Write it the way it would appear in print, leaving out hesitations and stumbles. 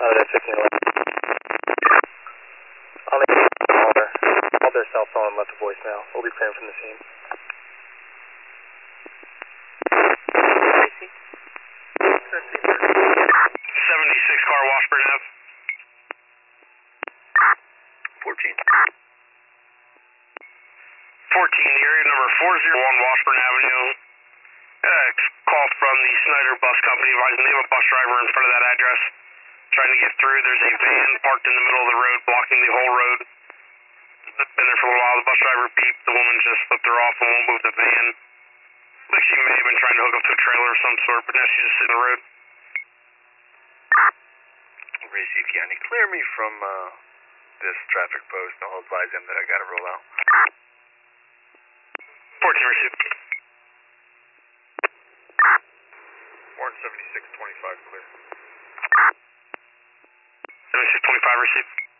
That's 1511. On the caller, called their cell phone and left a voicemail. We'll be clearing from the scene. 76 car, Washburn Ave. 14. 14, area number 401 Washburn Avenue. Call from the Snyder Bus Company advising they have a bus driver in front of that address trying to get through. There's a van parked in the middle of the road blocking the whole road. Been there for a little while. The bus driver beeped. The woman just flipped her off and won't move the van. Like she may have been trying to hook up to a trailer of some sort, but now she's just sitting in the road. Receive County. Clear me from this traffic post. I'll advise them that I gotta roll out. 14 receive. Warren 7625 clear. 7625 receive.